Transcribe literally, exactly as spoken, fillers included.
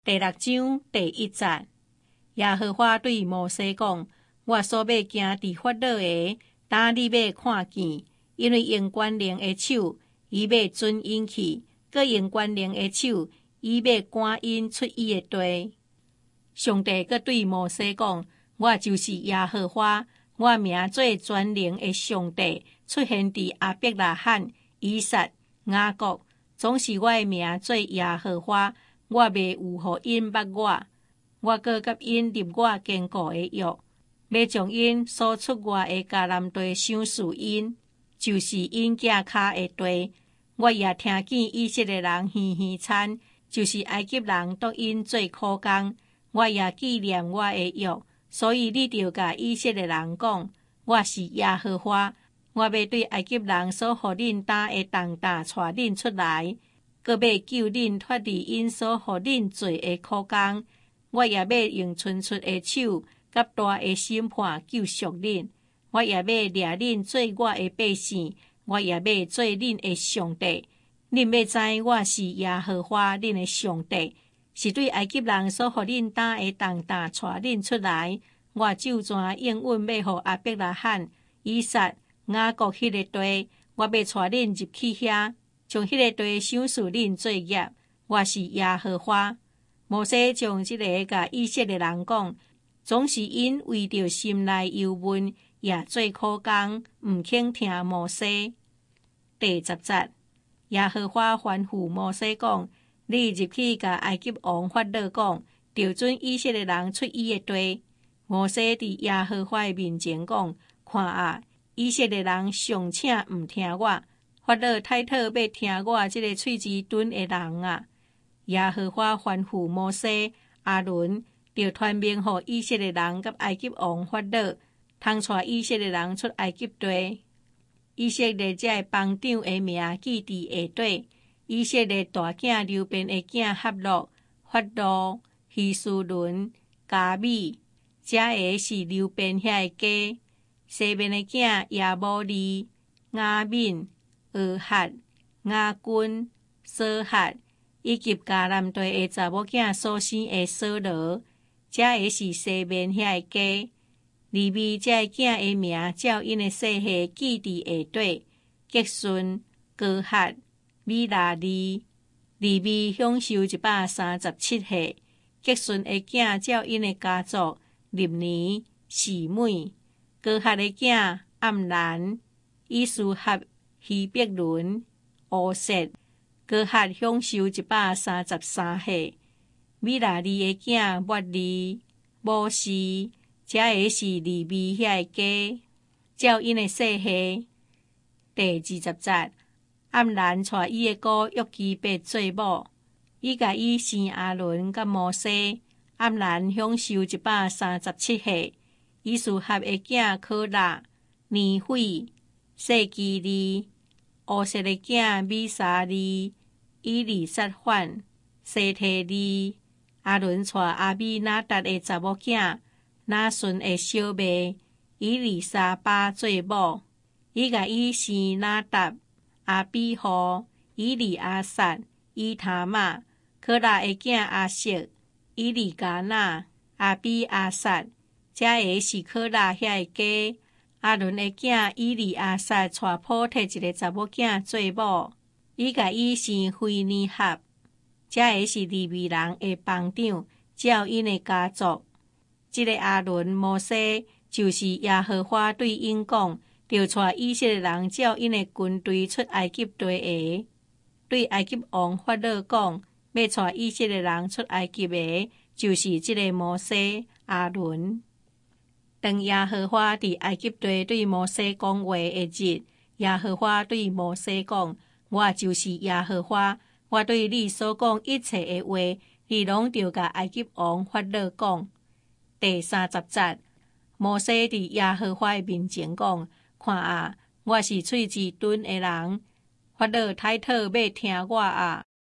第六章第一節，耶和華對摩西講：我所要行佇法老的，膽你要看見，因為用權能的手，伊要准因去；閣用權能的手，伊要趕因出伊的地。上帝閣對摩西講：我就是耶和華，我名做全能的上帝，出現佇亞伯拉罕、以撒、雅各，總是我的名做耶和華。我袂有互因捌我，我閣甲因立我堅固的約，要將因所出外的迦南地賞賜因，就是因腳骹的地。我也聽見以色列人嘻嘻慘，就是埃及人督因做苦工。我也紀念我的約，所以你著甲以色列人講：我是耶和華，我要對埃及人所互恁擔的重擔帶恁出來。閣要救恁脫離因所互恁做的苦工，我也要用伸出的手甲大的審判救贖恁。我也要掠恁做我的百姓，我也要做恁的上帝。恁要知我是耶和華恁的上帝，是對埃及人所互恁擔的重擔帶恁出來。我就全應允要互亞伯拉罕、以撒、雅各迄個地，我要帶恁入去遐。將迄個地賞賜恁做業，我是耶和華。摩西將這個甲以色列人講，總是因為着心內憂悶，也做苦工，毋肯聽摩西。第十節，耶和華吩咐摩西講：你入去甲埃及王法老講，調准以色列人出伊個地。摩西佇耶和華的面前講：看啊，以色列人尚且毋聽我。法老太太要聽我這個喙舌鈍的人啊！耶和華吩咐摩西、亞倫，就傳命予以色列人甲埃及王法老，通帶以色列人出埃及地。以色列這個邦長的名記佇下底。以色列大囝流便的囝哈諾、法路、希斯倫、加米，這個是流便遐個家。西面的囝亞摩利、亞敏、俄亥、雅君、索亥，以及迦南地的查某囝所生的掃羅，這個是西面遐個家。利未這個囝的名照因的姓系記佇下底。結順、哥哈、米拉利，利未享受一百三十七歲。結順的囝照因的家族，利年、示每。哥哈的囝暗蘭、以斯哈、希伯倫、烏瑟。哥哈享受一百三十三歲。米拉利的囝抹利、摩西，這個是利未遐個家，照因的姓系。第二十節，暗蘭帶伊的姑約基別做某，伊甲伊生亞倫甲摩西。暗蘭享受一百三十七歲。以斯哈的囝可拉、尼斐、細基利。烏瑟的囝米沙利、以利撒反、西提利。亞倫帶阿米拿達的查某囝拿順的小妹以利沙巴做某，伊甲伊生拿達、阿比戶、以利亞撒、以他瑪。可拉的囝阿色、以利加那、阿比亞撒，這個是可拉遐個家。亞倫的囝以利亞撒帶普特一個查某囝做某，伊甲伊生菲尼哈，這個是利未人的邦長，照因的家族。這個亞倫摩西就是耶和華對因講，就帶以色列人照因的軍隊出埃及地的。對埃及王法老講，要帶以色列人出埃及的，就是這個摩西、亞倫。當耶和華佇埃及地對摩西講話的日，耶和華對摩西講：我就是耶和華，我對你所講一切的話，你攏著甲埃及王法老講。第三十節，摩西佇耶和華的面前講：看啊，我是喙舌鈍的人，法老太太要聽我啊！